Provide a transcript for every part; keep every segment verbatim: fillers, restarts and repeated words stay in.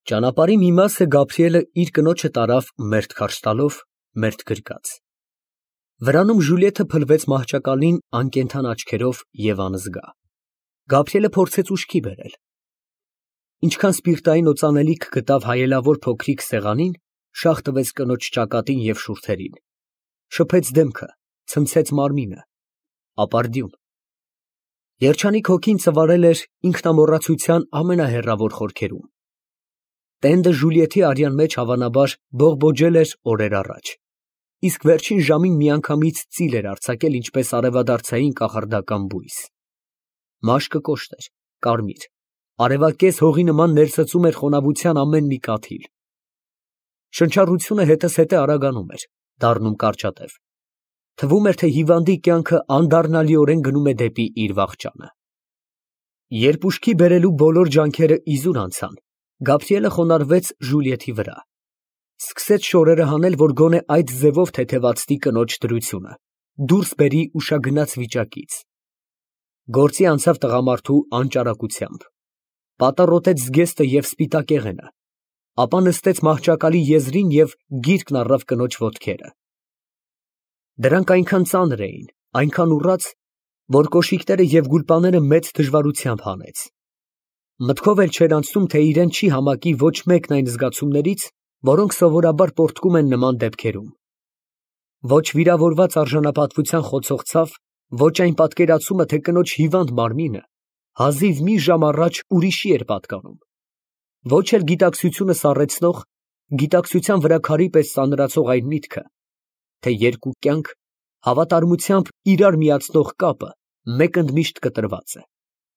Ճանապարհի մի մասը Գաբրիելը իր կնոջը տարավ մերթ քարշ տալով, մերթ գրկած։ Վրանում Ժուլիետը փլվեց մահճակալին անկենդան աչքերով և անզգա։ Գաբրիելը փորձեց ուշքի բերել։ Ինչքան սպիրտային օծանելիք գտավ հայելավոր փոքրիկ սեղանին, շաղ տվեց կնոջ ճակատին և շուրթերին, շփեց դեմքը, ցնցեց մարմինը, ապարդյուն։ Երջանիկ հոգին ծվարել էր ինքնամոռացության ամենահեռավոր խորքերում։ Տենդը Ժուլիետի արյան մեջ հավանաբար բողբոջել էր օրեր առաջ, իսկ վերջին ժամին միանգամից ծիլ էր արձակել ինչպես արևադարձային կախարդական բույս։ Մաշկը կոշտ էր, կարմիր, արևակեզ հողի նման ներծծում էր խոնավության ամեն մի կաթիլ։ Շնչառությունը հետզհետե արագանում էր, դառնում կարճատև։ Թվում էր, թե հիվանդի կյանքը անդառնալիորեն գնում է դեպի իր վախճանը։ Երբ ուշքի բերելու բոլոր ջանքերը իզուր անցան, Գաբրիելը խոնարհվեց Ժուլիետի վրա, սկսեց շորերը հանել, որ գոնե այդ ձևով թեթևացնի կնոջ դրությունը, դուրս բերի ուշագնաց վիճակից։ Գործի անցավ տղամարդու անճարակությամբ, պատառոտեց զգեստը և սպիտակեղենը, ապա նստեց մահճակալի եզրին և գիրկն առավ կնոջ ոտքերը։ Դրանք այնքան ծանր էին, այնքան ուռած, որ կոշիկները և գուլպաները մեծ դժվարությամբ հանեց։ Մտքով էլ չէր անցնում, թե իրեն չի համակի ոչ մեկն այն զգացումներից, որոնք սովորաբար պոռթկում են նման դեպքերում։ Ոչ վիրավորված արժանապատվության խոցող ցավ, ոչ այն պատկերացումը, թե կնոջ հիվանդ մարմինը հազիվ մի ժամ առաջ ուրիշի էր պատկանում, ոչ էլ գիտակցությունը սառեցնող, գիտակցության վրա քարի պես ծանրացող այն միտքը, թե երկու կյանք հավատարմությամբ իրար միացնող կապը մեկընդմիշտ կտրված է։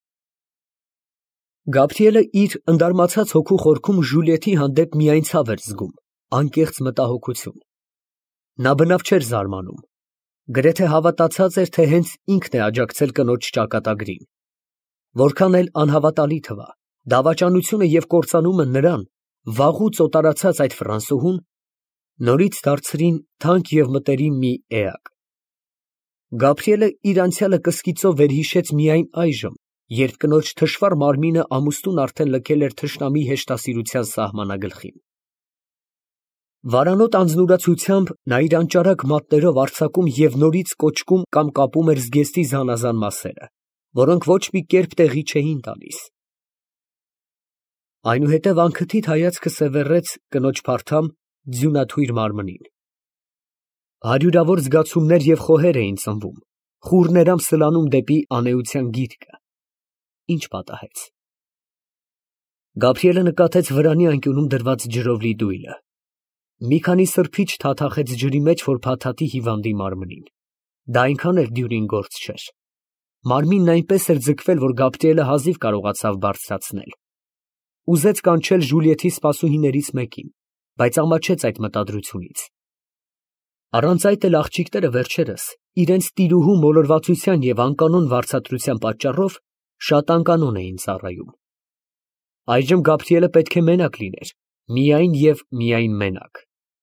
Գաբրիելը իր ընդարմացած հոգու խորքում Ժուլիետի հանդեպ միայն ցավ էր զգում, անկեղծ մտահոգություն։ Նա բնավ չէր զարմանում, գրեթե հավատացած էր, թե հենց ինքն է աջակցել կնոջ ճակատագրին։ Որքան էլ անհավատալի թվա, դավաճանությունը և կործանումը նրան, վաղուց օտարացած այդ ֆրանսուհուն, նորից դարձրին թանկ և մտերիմ մի էակ։ Գաբրիելը իր անցյալը կսկիծով վերհիշեց միայն այժմ, երբ կնոջ թշվառ մարմինը ամուսնուն արդեն լքել էր թշնամի հեշտասիրության սահմանագլխին։ Վարանոտ անձնուրացությամբ նա իր անճարակ մատներով արձակում և նորից կոճկում կամ կապում էր զգեստի զանազան մասերը, որոնք ոչ մի կերպ տեղի չէին տալիս։ Այնուհետև անքթիթ հայացքը սևեռեց կնոջ փարթամ, ձյունաթույր մարմնին։ Հարյուրավոր զգացումներ և խոհեր էին ծնվում, խուռներամ սլանում դեպի անէության գիրկը։ Ինչ պատահեց։ Գաբրիելը նկատեց վրանի անկյունում դրված ջրով լի դույլը։ Մի քանի սրբիչ թաթախեց ջրի մեջ, որ փաթաթի հիվանդի մարմնին։ Դա այնքան էլ դյուրին գործ չէր։ Մարմինն այնպես էր ձգվել, որ Գաբրիելը հազիվ կարողացավ բարձրացնել։ Ուզեց կանչել Ժուլիետի սպասուհիներից մեկին, բայց ամաչեց այդ մտադրությունից։ Առանց այդ էլ աղջիկները վերջերս իրենց տիրուհու մոլորվածության և անկանոն վարձատրության պատճառով շատ անկանոն էին ծառայում։ Այժմ Գաբրիելը պետք է մենակ լիներ, միայն և միայն մենակ։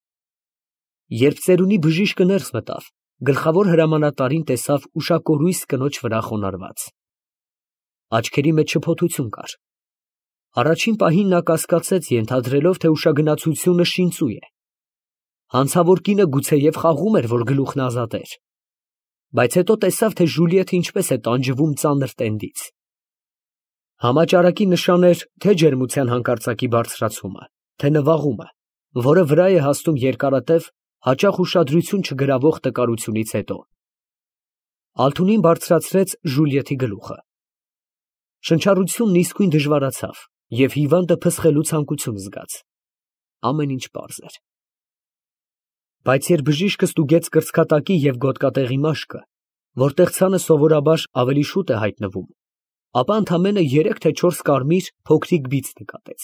Երբ ծերունի բժիշկը ներս մտավ, գլխավոր հրամանատարին տեսավ ուշակորույս կնոջ վրա խոնարհված։ Աչքերի մեջ շփոթություն կար։ Առաջին պահին նա կասկածեց, ենթադրելով, թե ուշագնացությունը շինծու է։ Հանցավոր կինը գուցեև խաղում էր, որ գլուխն ազատեր։ Բայց հետո տեսավ, թե Ժուլիետը ինչպես է տանջվում ծանր տենդից։ Համաճարակի նշան էր թե ջերմության հանկարծակի բարձրացումը, թե նվաղումը, որը վրա է հասնում երկարատև, հաճախ ուշադրություն չգրավող տկարությունից հետո։ Ալթունին բարձրացրեց Ժուլիետի գլուխը։ Շնչառությունն իսկույն դժվարացավ, և հիվանդը փսխելու ցանկություն զգաց։ Ամեն ինչ պարզ էր։ Բայց երբ բժիշկը ստուգեց կրծքատակի և գոտկատեղի մաշկը, որտեղ ցանը սովորաբար ավելի շուտ է հայտնվում, ապա ընդամենը երեք թե չորս կարմիր փոքրիկ բիծ նկատեց։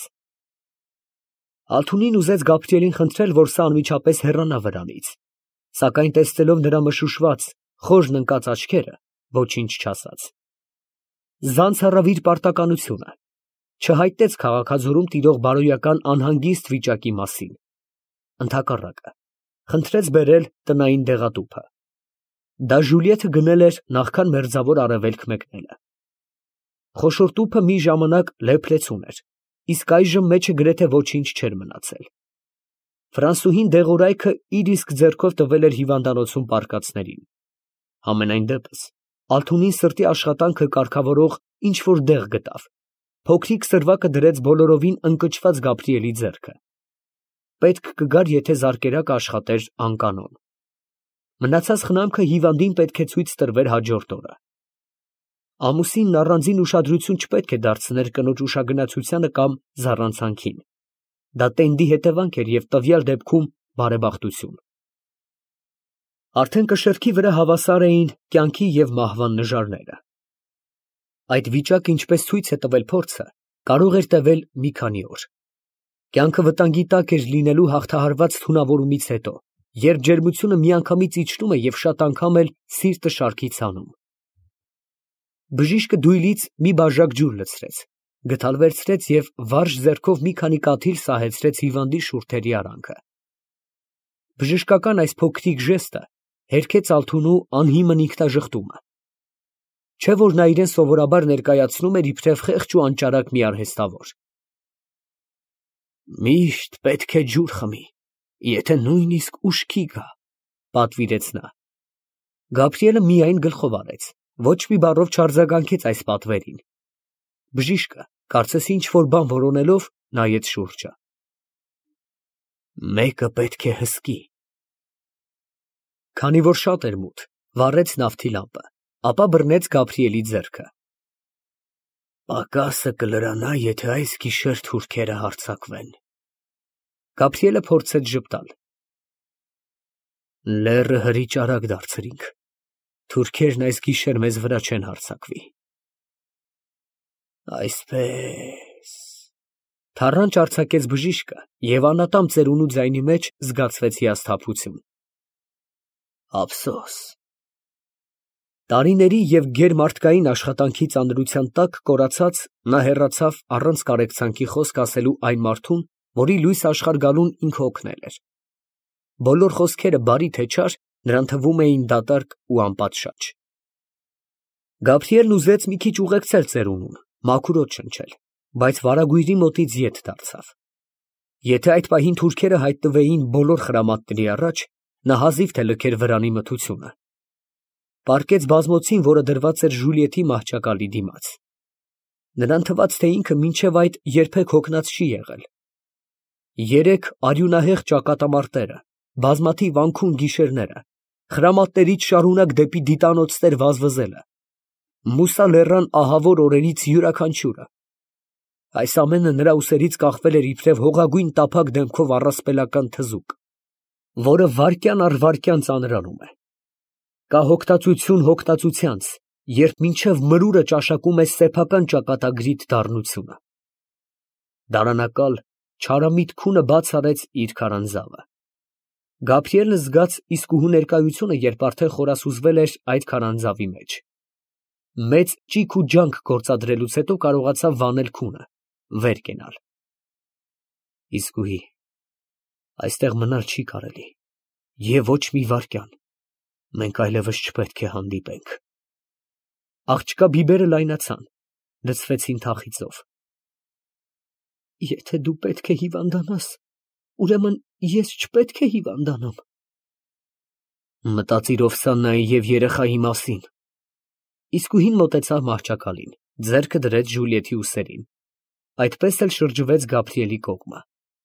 Ալթունին ուզեց Գաբրիելին խնդրել, որ սա անմիջապես հեռանա վրանից, սակայն տեսնելով նրա մշուշված, խորն ընկած աչքերը, ոչինչ չասաց։ Ձանց առավ իր պարտականությունը, չհայտեց քաղաքաձորում տիրող բարոյական անհանգիստ վիճակի մասին, ընդհակառակը, խնդրեց բերել տնային դեղատուփը։ Դա Ժուլիետը գնել էր նախքան մերձավոր արևելք մեկնելը։ Խոշոր տուփը մի ժամանակ լեփ-լեցուն էր, իսկ այժմ մեջը գրեթե ոչինչ չէր մնացել։ Ֆրանսուհին դեղորայքը իր իսկ ձեռքով տվել էր հիվանդանոցում պառկածներին։ Համենայն դեպս, Ալթունին սրտի աշխատանքը կարգավորող ինչ֊որ դեղ գտավ, փոքրիկ սրվակը դրեց բոլորովին ընկճված Գաբրիելի ձեռքը։ Պետք կգար, եթե զարկերակը աշխատեր անկանոն։ Մնացած խնամքը հիվանդին պետք է ցույց տրվեր հաջորդ օրը։ Ամուսինն առանձին ուշադրություն չպետք է դարձներ կնոջ ուշագնացությանը կամ զառանցանքին։ Դա տենդի հետևանք էր և տվյալ դեպքում բարեբախտություն։ Արդեն կշեռքի վրա հավասար էին կյանքի և մահվան նժարները։ Այդ վիճակը, ինչպես ցույց է տվել փորձը, կարող էր տևել մի քանի օր։ Կյանքը վտանգի տակ էր լինելու հաղթահարված թունավորումից հետո, երբ ջերմությունը միանգամից իջնում է և շատ անգամ էլ սիրտը շարքից հանում։ Բժիշկը դույլից մի բաժակ ջուր լցրեց, գդալ վերցրեց և վարժ ձեռքով մի քանի կաթիլ սահեցրեց հիվանդի շուրթերի արանքը։ Բժշկական այս փոքրիկ ժեստը հերքեց Ալթունու անհիմն ինքնաժխտումը։ Չէ՞ որ նա իրեն սովորաբար ներկայացնում էր իբրև խեղճ ու անճարակ մի արհեստավոր։ «Միշտ պետք է ջուր խմի, եթե նույնիսկ ուշքի գա», ֊ պատվիրեց նա։ Գաբրիելը միայն գլխով արեց, ոչ մի բառով չարձագանքեց այս պատվերին։ Բժիշկը, կարծես ինչ֊որ բան որոնելով, նայեց շուրջը։ «Մեկը պետք է հսկի»։ Քանի որ շատ էր մութ, վառեց նավթի լամպը, ապա բռնեց Գաբրիելի ձեռքը։ «Պակասը կլրանա, եթե այս գիշեր թուրքերը հարձակվեն»։ Գաբրիելը փորձեց ժպտալ։ «Լեռը հրիճարակ դարձրինք, թուրքերն այս գիշեր մեզ վրա չեն հարձակվի»։ Այսպես… Թառանչ արձակեց բժիշկը, և անատամ ծերունու ձայնի մեջ զգացվեց հիասթափություն։ Ափսոս։ Տարիների և գերմարդկային աշխատանքի ծանրության տակ կորացած, նա հեռացավ առանց կարեկցանքի խոսք ասելու այն մարդուն, որի լույս աշխարհ գալուն ինքը օգնել էր։ Բոլոր խոսքերը, բարի թե չար, նրան թվում էին դատարկ ու անպատշաճ։ Գաբրիելն ուզեց մի քիչ ուղեկցել ծերունուն, մաքուր օդ շնչել, բայց վարագույրի մոտից ետ դարձավ։ Եթե այդ պահին թուրքերը հայտնվեին բոլոր խրամատների առաջ, նա հազիվ թե լքեր վրանի մթությունը։ Պառկեց բազմոցին, որը դրված էր Ժուլիետի մահճակալի դիմաց։ Նրան թվաց, թե ինքը մինչև այդ երբեք հոգնած չի եղել։ Երեք արյունահեղ ճակատամարտերը, բազմաթիվ անքուն գիշերները, խրամատներից շարունակ դեպի դիտանոցներ վազվզելը, Մուսա լեռան ահավոր օրերից յուրաքանչյուրը, այս ամենը նրա ուսերից կախվել էր իբրև հողագույն տափակ դեմքով առասպելական թզուկ, որը վայրկյան առ վայրկյան ծանրանում է։ Կա հոգտածություն հոգտածությանց, երբ մինչև մրուրը ճաշակում է սեփական ճակատագրիտ դառնությունը։ Դարանակալ, չարամիտ քունը բաց արեց իր քարանձավը։ Գաբրիելը զգաց իսկուհու ներկայությունը, երբ արդեն խորասուզվել էր այդ քարանձավի մեջ։ Մեծ ճիգ ու ջանք գործադրելուց հետո կարողացավ վանել քունը, վեր կենալ։ Իսկուհի, այստեղ մնալ չի կարելի, և ոչ մի վայրկյան, մենք այլևս չպետք է հանդիպենք։ Աղջկա բիբերը լայնացան, լցվեցին թախիծով։ Եթե դու պետք է հիվանդանաս, ուրեմն ես չպետք է հիվանդանամ։ Մտածիր Օվսաննայի և երեխայի մասին։ Իսկուհին մոտեցավ մահճակալին, ձեռքը դրեց Ժուլիետի ուսերին, այդպես էլ շրջվեց Գաբրիելի կողմը։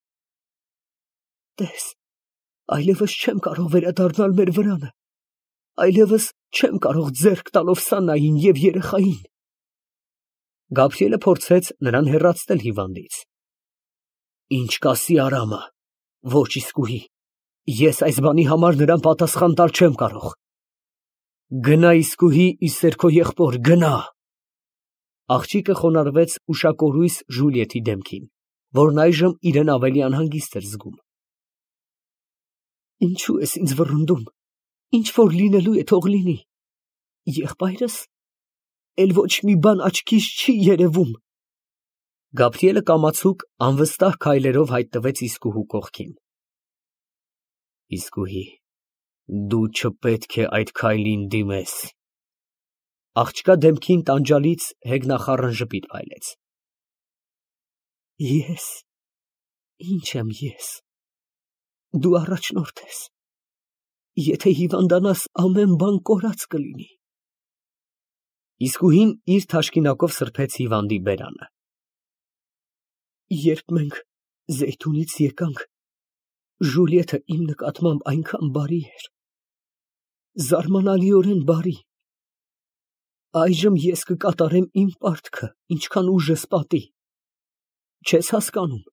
Տես, այլևս չեմ կարող վերադառնալ մեր վրանը, այլևս չեմ կարող ձեռք տալ Օվսաննային և երեխային։ Գաբրիելը փորձեց նրան հեռացնել հիվանդից։ Ինչ կասի Արամը, ոչ իսկուհի, ես այս բանի համար նրան պատասխան տալ չեմ կարող։ Գնա իսկուհի, իսեր քո եղբոր, գնա։ Աղջիկը խոնարհվեց ուշակորույս Ժուլիետի դեմքին, որն այժմ իրեն ավելի անհանգիստ էր զգում։ Ինչո՞ւ ես ինձ վռնդում, ինչ որ լինելու է թող լինի։ Եղբայրս, էլ ոչ մի բան աչքիս չի երևում։ Գաբրիելը կամացուկ անվստահ քայլերով հայտնվեց իսկուհու կողքին։ Իսկուհի, դու չպետք է այդ քայլին դիմես։ Աղջկա դեմքին տանջալից հեգնախառն ժպիտ փայլեց։ Ես, ինչ եմ ես, դու առաջնորդ ես, եթե հիվանդանաս ամեն բան կորած կլինի։ Իսկուհին իր թաշկինակով սրբեց հիվանդի բերանը։ Երբ մենք Զեյթունից եկանք, Ժուլիետը իմ նկատմամբ այնքան բարի էր, զարմանալիորեն բարի։ Այժմ ես կկատարեմ իմ պարտքը, ինչքան ուժս պատի։ Չես հասկանում։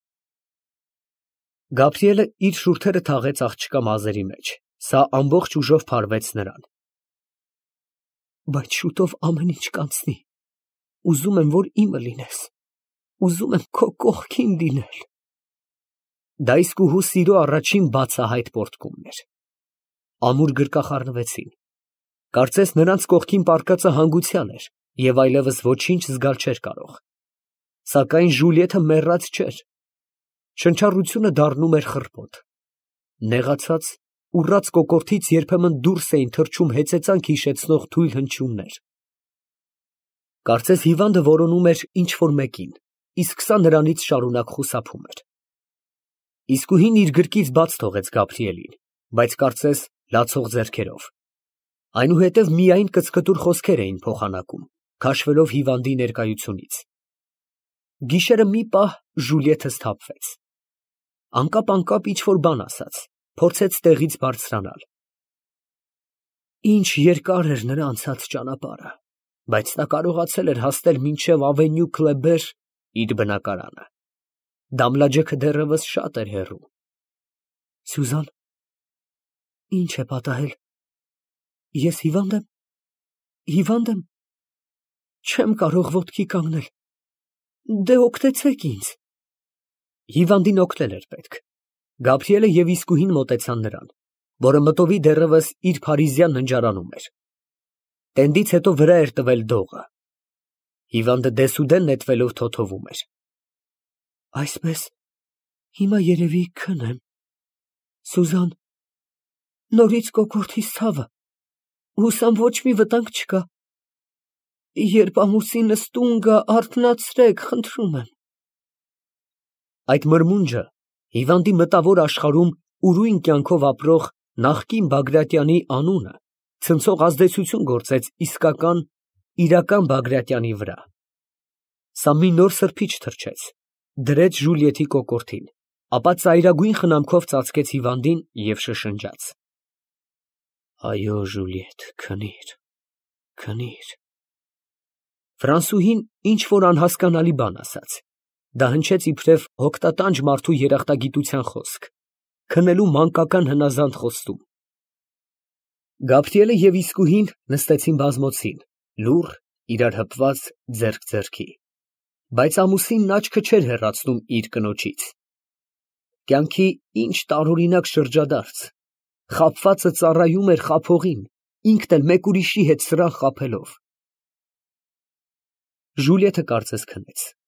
Գաբրիելը իր շուրթերը թաղեց աղջկա մազերի մեջ, սա ամբողջ ուժով փարվեց նրան։ Բայց շուտով ամեն ինչ կանցնի։ Ուզում եմ, որ իմը լինես, ուզում եմ քո կողքին լինել։ Դա իսկուհու սիրո առաջին բացահայտ պոռթկումն էր։ Ամուր գրկախառնվեցին։ Կարծես նրանց կողքին պառկածը հանգուցյալ էր և այլևս ոչինչ զգալ չէր կարող։ Սակայն Ժուլիետը մեռած չէր։ Շնչառությունը դառնում էր խռպոտ։ Նեղացած, ուռած կոկորդից երբեմն դուրս էին թռչում հեծեծանք հիշեցնող թույլ հնչյուններ։ Կարծես հիվանդը որոնում էր ինչ֊որ մեկին, իսկ սա նրանից շարունակ խուսափում էր։ Իսկուհին իր գրկից բաց թողեց Գաբրիելին, բայց կարծես լացող ձեռքերով։ Այնուհետև միայն կծկտուր խոսքեր էին փոխանակում, քաշվելով հիվանդի ներկայությունից։ Գիշերը մի պահ Ժուլիետը սթափվեց։ Անկապ֊անկապ ինչ֊որ բան ասաց, փորձեց տեղից բարձրանալ։ Ինչ երկար էր նրա անցած ճանապարհը, բայց նա կարողացել էր հասնել մինչև Ավենյու Քլեբեր իր բնակարանը։ Դամլաջեքը դեռևս շատ էր հեռու։ Սյուզան, ի՞նչ է պատահել։ Ես հիվա՞նդ եմ, հիվա՞նդ եմ, չեմ կարող ոտքի կանգնել, դե օգնեցեք ինձ։ Հիվանդին օգնել էր պետք։ Գաբրիելը և իսկուհին մոտեցան նրան, որը մտովի դեռևս իր փարիզյան ննջարանում էր։ Տենդից հետո վրա էր տվել դողը։ Հիվանդը դեսուդեն նետվելով թոթովում էր։ Այսպես, հիմա երևի քնեմ։ Սուզան, նորից կոկորդիս ցավը, հուսամ ոչ մի վտանգ չկա։ Երբ ամուսինս տուն գա, արթնացրեք, խնդրում եմ։ Այդ մրմունջը հիվանդի մտավոր աշխարհում ուրույն կյանքով ապրող նախկին Բագրատյանի անունը ցնցող ազդեցություն գործեց իսկական, իրական Բագրատյանի վրա։ Սա մի նոր սրբիչ թռչեց, դրեց Ժուլիետի կոկորդին, ապա ծայրագույն խնամքով ծածկեց հիվանդին և շշնջաց. Այո, Ժուլիետ, քնիր, քնիր։ Ֆրանսուհին ինչ֊որ անհասկանալի բան ասաց։ Դա հնչեց իբրև հոգտատանջ մարդու երախտագիտության խոսք, քնելու մանկական հնազանդ խոստում։ Գաբրիելը և իսկուհին նստեցին բազմոցին, լուռ, իրար հպված, ձեռք ձեռքի։ Բայց ամուսինն աչքը չէր հեռացնում իր կնոջից։ Կյանքի ինչ տարօրինակ շրջադարձ, խաբվածը ծառայում էր խաբողին, ինքն էլ մեկ ուրիշի հետ սրան խաբելով։ Ժուլիետը կարծես քնեց։